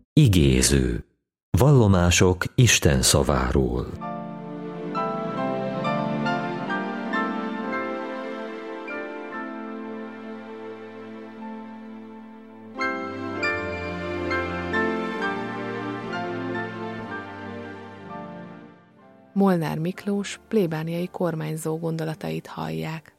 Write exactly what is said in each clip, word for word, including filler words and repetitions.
Igéző. Vallomások Isten szaváról. Molnár Miklós plébániai kormányzó gondolatait hallják.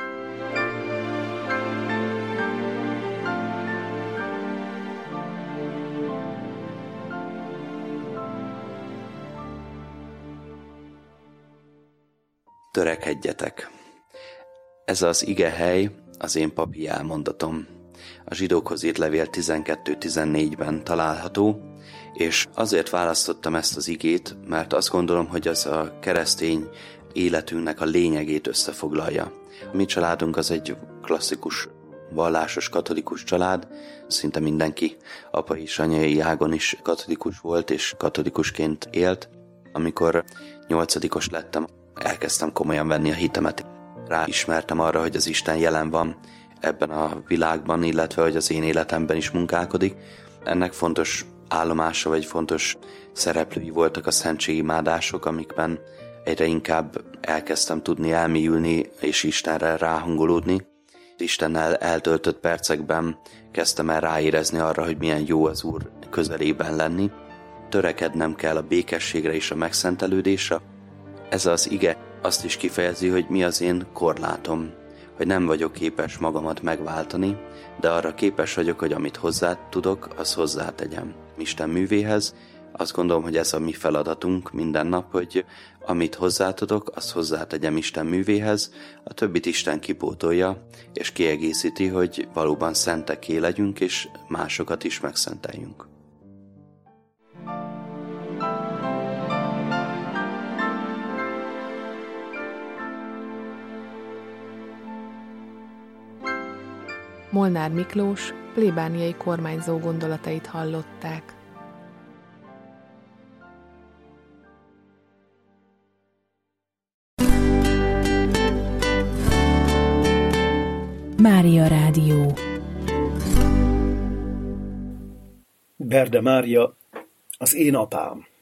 Törekedjetek. Ez az igehely az én papi elmondatom. A zsidókhoz írt levél tizenkettő tizennégyben található, és azért választottam ezt az igét, mert azt gondolom, hogy az a keresztény életünknek a lényegét összefoglalja. A mi családunk az egy klasszikus, vallásos, katolikus család, szinte mindenki apai és anyai ágon is katolikus volt, és katolikusként élt. Amikor nyolcadikos lettem, elkezdtem komolyan venni a hitemet. Ráismertem arra, hogy az Isten jelen van ebben a világban, illetve hogy az én életemben is munkálkodik. Ennek fontos állomása vagy fontos szereplői voltak a szentségimádások, amikben egyre inkább elkezdtem tudni elmélyülni és Istenre ráhangolódni. Istennel eltöltött percekben kezdtem el ráérezni arra, hogy milyen jó az Úr közelében lenni. Törekednem kell a békességre és a megszentelődésre. Ez az ige azt is kifejezi, hogy mi az én korlátom, hogy nem vagyok képes magamat megváltani, de arra képes vagyok, hogy amit hozzá tudok, az hozzátegyem Isten művéhez. Azt gondolom, hogy ez a mi feladatunk minden nap, hogy amit hozzá tudok, azt hozzátegyem Isten művéhez, a többit Isten kipótolja, és kiegészíti, hogy valóban szentekké legyünk, és másokat is megszenteljünk. Molnár Miklós plébániai kormányzó gondolatait hallották. Mária Rádió. Berde Mária, az én apám.